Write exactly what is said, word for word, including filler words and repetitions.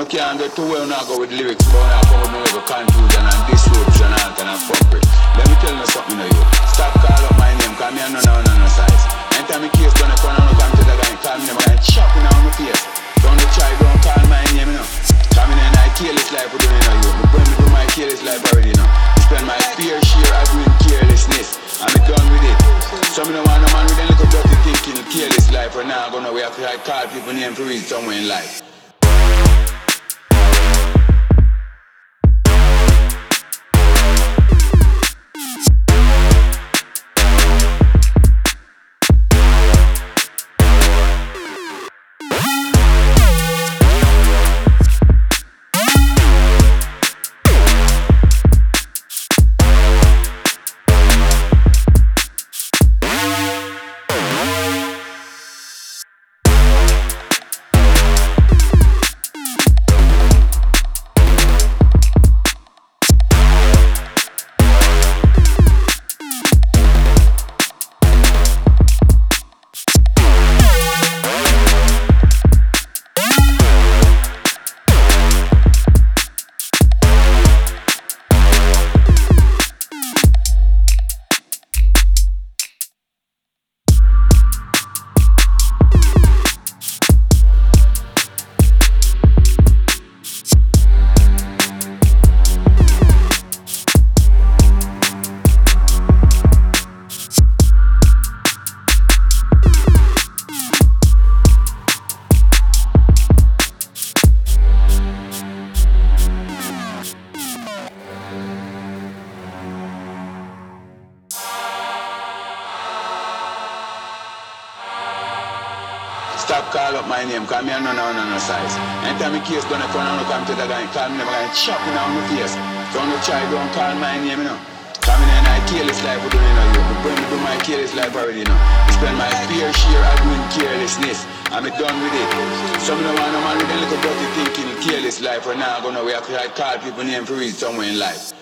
can't get too well now go with lyrics, but now come with no little confusion and disruption and all kind of fuck with. Let me tell you something to you. Stop call up my name, cause me and no no no no size. Anytime me case gonna come and come to the guy, call me name, I'm gonna chop you on my face. Don't try, don't call my name, you know. Come in and I kill this life for doing you know you. Me when me do my careless life already, you know. Spend my fair share of doing carelessness. I'm done with it. Some of them want a man with a little dirty thinking, careless life, or now gonna we have to like, call people name to reach somewhere in life. Stop call up my name, cause me and no no no no size. Anytime me case gonna come and come to the guy, call me name, I'm gonna chop you on my face. Don't try, don't call my name, you know. Come in and I careless life for doing you know you. Me when me do my careless life already, you know. I spend my fair share of doing carelessness. I'm done with it. Some of them want a man with a little dirty thinking, careless life, or now gonna we have to like, call people name to reach somewhere in life.